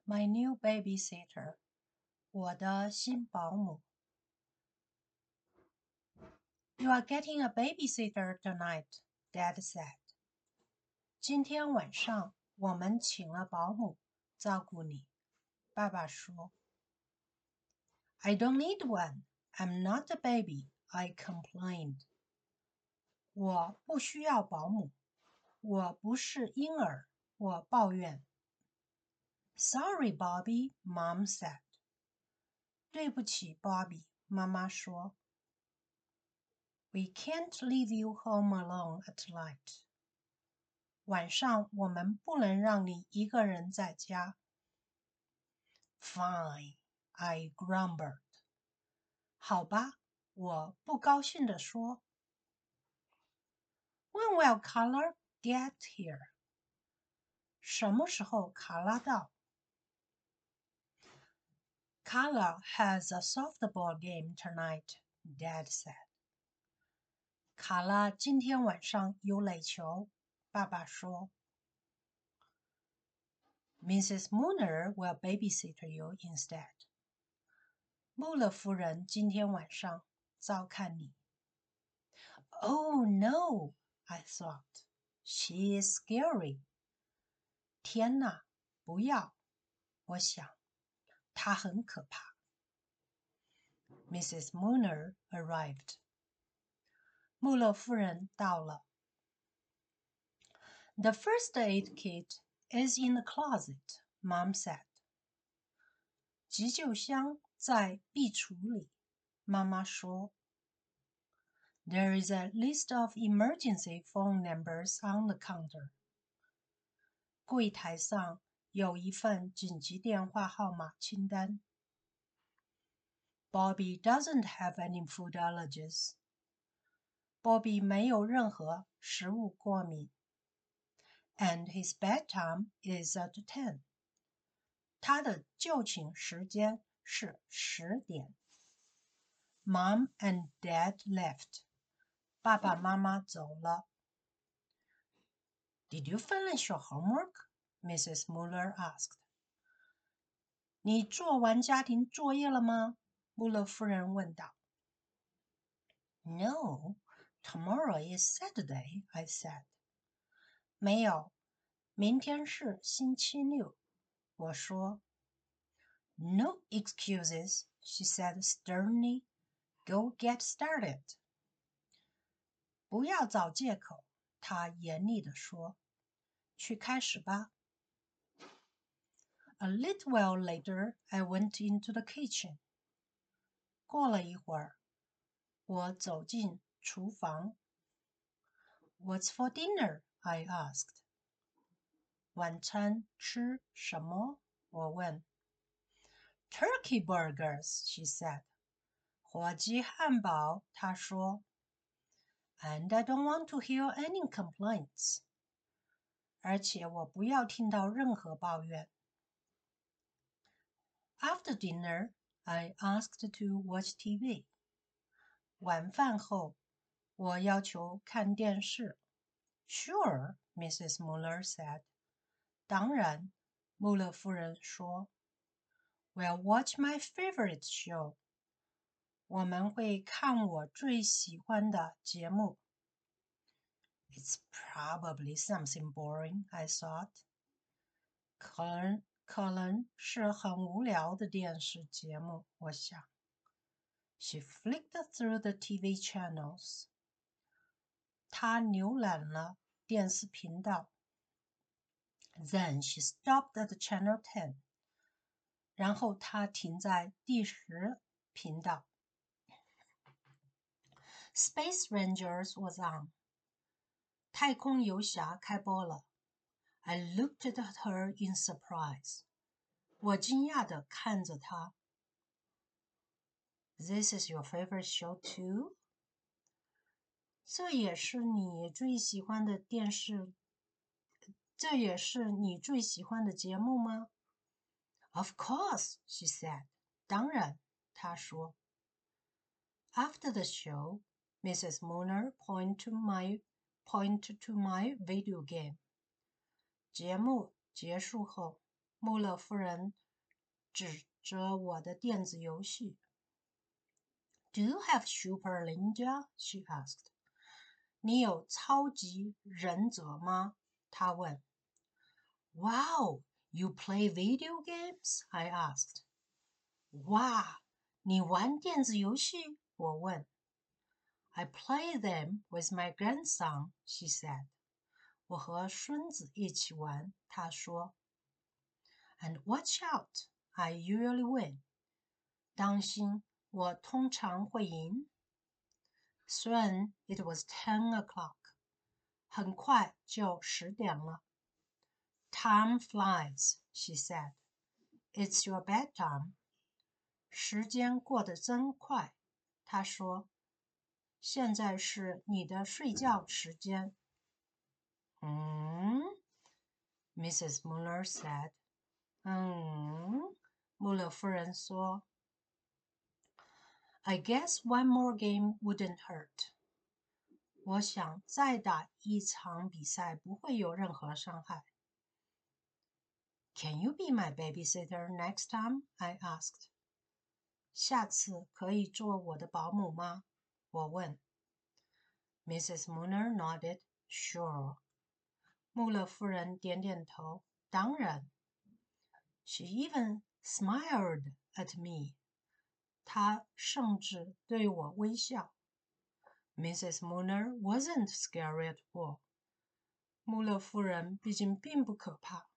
My new babysitter. 我的新保姆。You are getting a babysitter tonight, Dad said. 今天晚上我们请了保姆照顾你，爸爸说。I don't need one. I'm not a baby, I complained. 我不需要保姆，我不是婴儿，我抱怨。Sorry, Bobby, Mom said. 对不起，Bobby，妈妈说。We can't leave you home alone at night. 晚上我们不能让你一个人在家。Fine, I grumbled. 好吧，我不高兴地说。When will Carla get here? 什么时候卡拉到？ Carla has a softball game tonight, Dad said. 卡拉今天晚上有垒球，爸爸说。Mrs. Mooner will babysit you instead. 穆勒夫人今天晚上照看你。Oh no, I thought. She is scary. 天哪，不要！我想，她很可怕。Mrs. Mooner arrived. 穆勒夫人到了。The first aid kit is in the closet, Mom said. 急救箱在壁橱里，妈妈说。There is a list of emergency phone numbers on the counter. 柜台上有一份紧急电话号码清单。Bobby doesn't have any food allergies. Bobby 没有任何食物过敏。And his bedtime is at 10. 他的就寝时间是10点。Mom and Dad left. 爸爸妈妈走了。Did you finish your homework? Mrs. Muller asked. 你做完家庭作业了吗？穆勒夫人问道。No, tomorrow is Saturday, I said. 没有，明天是星期六，我说。No excuses, she said sternly. Go get started. 不要找借口，她严厉地说。去开始吧。A little while later, I went into the kitchen. 过了一会儿，我走进厨房。What's for dinner? I asked. 晚餐吃什么？我问。Turkey burgers, she said. 火鸡汉堡，她说。And I don't want to hear any complaints. 而且我不要听到任何抱怨。After dinner, I asked to watch TV. 晚饭后，我要求看电视。Sure, Mrs. Muller said. 当然，穆勒夫人说。We'll watch my favorite show. 我们会看我最喜欢的节目。It's probably something boring, I thought. 可能是很无聊的电视节目，我想。She flicked through the TV channels. 她浏览了电视频道。Then she stopped at channel 10. 然后她停在第10频道。Space Rangers was on. 太空游侠开播了。I looked at her in surprise. 我惊讶地看着她。This is your favorite show too? 这也是你最喜欢的节目吗？ Of course, she said. 当然，她说。After the show, Mrs. Mooner pointed to my video game. 节目结束后， 穆勒夫人指着我的电子游戏。Do you have Super Ninja? She asked. 你有超级忍者吗？她问。Wow, you play video games? I asked. 哇，你玩电子游戏？我问。I play them with my grandson, she said. 我和孙子一起玩，她说。And watch out, I usually win. 当心，我通常会赢。Soon it was 10 o'clock. 很快就10点了。Time flies, she said. It's your bedtime. 时间过得真快，她说。现在是你的睡觉时间。Mrs. Muller said. 穆勒夫人说。I guess one more game wouldn't hurt. 我想再打一场比赛不会有任何伤害。Can you be my babysitter next time? I asked. 下次可以做我的保姆吗？我问。Mrs. Muller nodded. Sure. 穆勒夫人点点头。当然。She even smiled at me. 她甚至对我微笑。Mrs. Muller wasn't scary at all. 穆勒夫人毕竟并不可怕。